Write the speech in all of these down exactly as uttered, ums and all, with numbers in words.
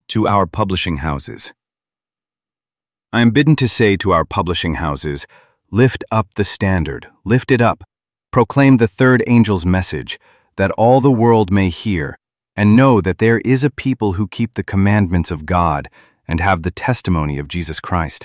To our publishing houses. I am bidden to say to our publishing houses, lift up the standard, lift it up, proclaim the third angel's message, that all the world may hear, and know that there is a people who keep the commandments of God and have the testimony of Jesus Christ.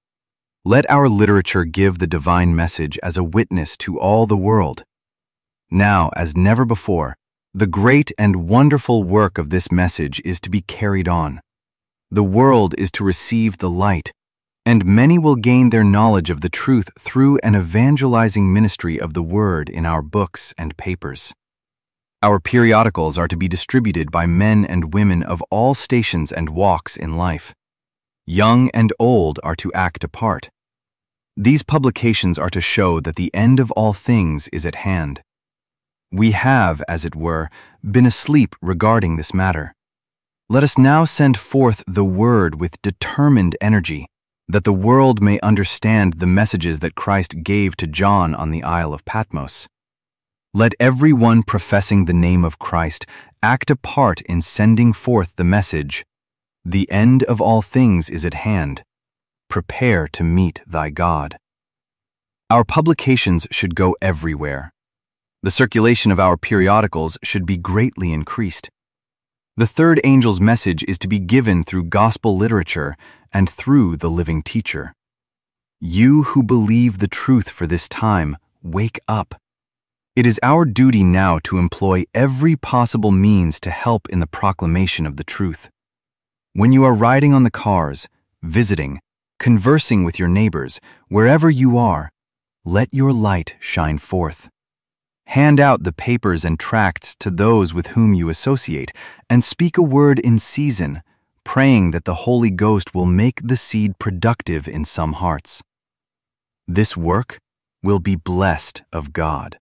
Let our literature give the divine message as a witness to all the world. Now, as never before, the great and wonderful work of this message is to be carried on. The world is to receive the light, and many will gain their knowledge of the truth through an evangelizing ministry of the Word in our books and papers. Our periodicals are to be distributed by men and women of all stations and walks in life. Young and old are to act a part. These publications are to show that the end of all things is at hand. We have, as it were, been asleep regarding this matter. Let us now send forth the word with determined energy, that the world may understand the messages that Christ gave to John on the Isle of Patmos. Let every one professing the name of Christ act a part in sending forth the message, the end of all things is at hand. Prepare to meet thy God. Our publications should go everywhere. The circulation of our periodicals should be greatly increased. The third angel's message is to be given through gospel literature and through the living teacher. You who believe the truth for this time, wake up. It is our duty now to employ every possible means to help in the proclamation of the truth. When you are riding on the cars, visiting, conversing with your neighbors, wherever you are, let your light shine forth. Hand out the papers and tracts to those with whom you associate, and speak a word in season, praying that the Holy Ghost will make the seed productive in some hearts. This work will be blessed of God.